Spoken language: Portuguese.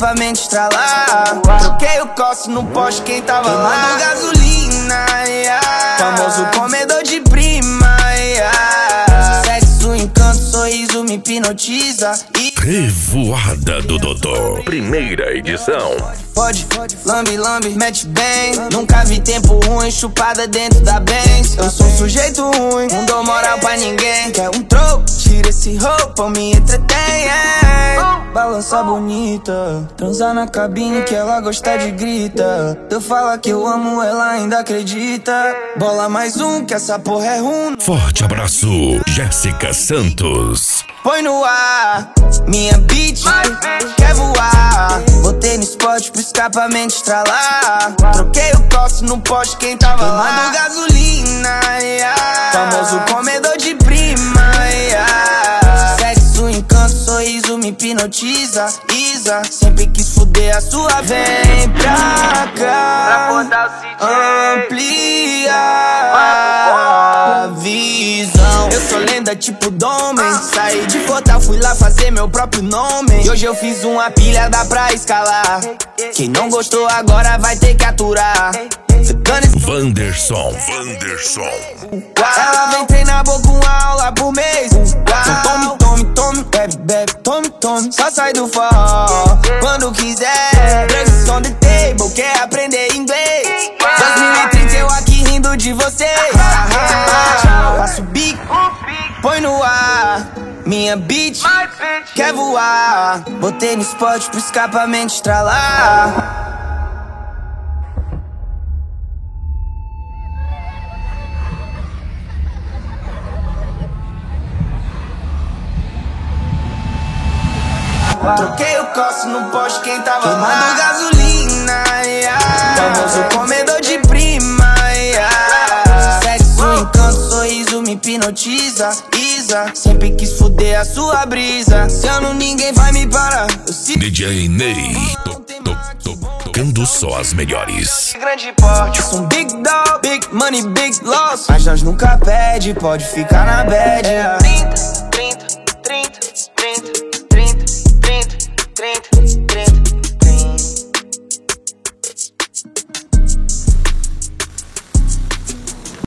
escapamento estralar. Troquei o coço no poste, quem tava lá queimando gasolina, famoso comedor de prima, sexo, encanto, sorriso me hipnotiza. Revoada do Dodô, primeira edição. Pode, lambe, lambe, mete bem. Nunca vi tempo ruim, chupada dentro da Benz. Eu sou um sujeito ruim, não dou moral pra ninguém. Quer um troco? Tira esse roupa, me entretém. Balança bonita, transar na cabine que ela gosta de grita. Eu falo que eu amo, ela ainda acredita. Bola mais um, que essa porra é ruim. Forte abraço, Jéssica Santos. Põe no ar, minha bitch quer voar. Botei no spot pro escapamento estralar. Troquei o coço no poste, quem tava lá queimando gasolina, famoso comedor de prima, sexo, encanto, sorriso me hipnotiza. Isa, sempre quis fuder a sua, vem pra cá. Amplia a visão. Eu sou lenda tipo Domen. Saí de Fortal, fui lá fazer meu próprio nome. E hoje eu fiz uma pilha, dá pra escalar. Quem não gostou agora vai ter que aturar. Wanderson. Ela vem treinar boca uma aula por mês. Então tome, bebe, tome. Só sai do forró quando quiser. Drugs on the table, quer aprender inglês. 2030 eu aqui rindo de você. Faço bico, põe no ar. Minha bitch quer voar. Botei no spot pro escapamento estralar. Troquei o coço no poste, quem tava queimando gasolina, famoso comedor de prima, sexo, encanto, sorriso me hipnotiza. Isa, sempre quis fuder a sua brisa. Se eu não, ninguém vai me parar. DJ Ney, tocando só as melhores. Grande porte, sou um big dog, big money, big loss. Mas nós nunca perde, pode ficar na bad.